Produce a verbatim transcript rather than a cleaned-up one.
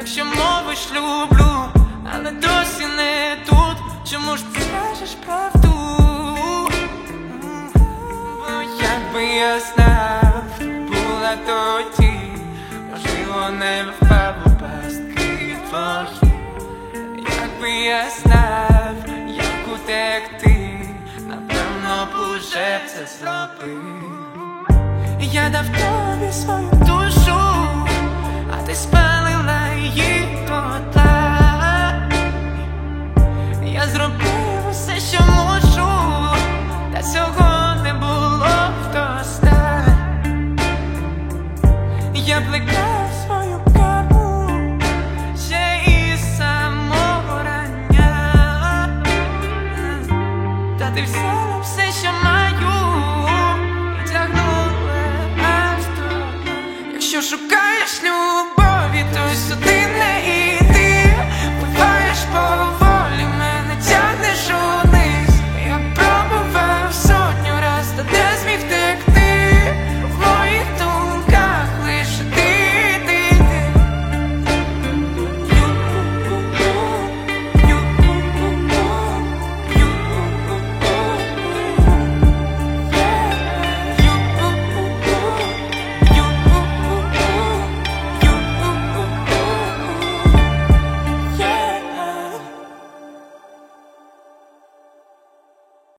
якщо мовиш люблю, але досі не тут. Чому ж ти скажеш правду? Бо якби я знав, хто була тоді, можливо, не впав у пастки твої. Якби я знав, як утекти, напевно б уже це зробив. Я дав тобі свою душу, а ти спалила її дотла. Я зробив усе, що можу, та цього не було вдоста. Я плекав свою карму ще із самого рання, та ти все